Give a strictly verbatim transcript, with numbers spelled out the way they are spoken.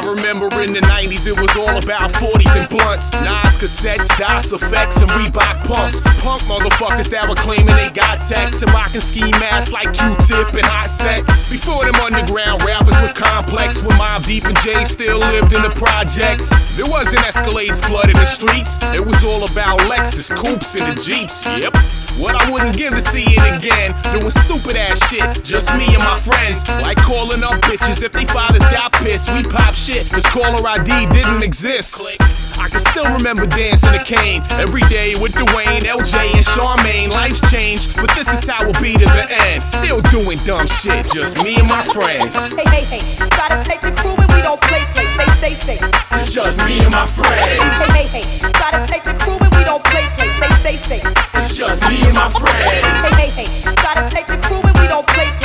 remember in the nineties it was all about forties and blunts, Nas cassettes, DOS effects, and Reebok pumps. Punk motherfuckers that were claiming they got texts and rocking ski masks like Q-Tip and hot sex. Before them underground rappers with Complex, when Mobb Deep and Jay still lived in the projects. There wasn't Escalades flooding the streets, it was all about Lexus, coupes, and the Jeeps. Yep, what I wouldn't give to see it again. Doing stupid ass shit, just me and my friends. Like calling up bitches if they fathers got pissed. We pop shit, cause caller I D didn't exist. Click. I can still remember dancing to Kane every day with Dwayne, L J, and Charmaine. Life's changed, but this is how it'll be to the end. Still doing dumb shit, just me and my friends. Hey, hey, hey, gotta take the crew and we don't play, play. Say, say, say. It's just me and my friends. Hey, hey, hey, gotta take the crew and we don't play, play. Say, say, say. It's just me and my friends. Hey, hey, hey, gotta take the crew and we don't play, play.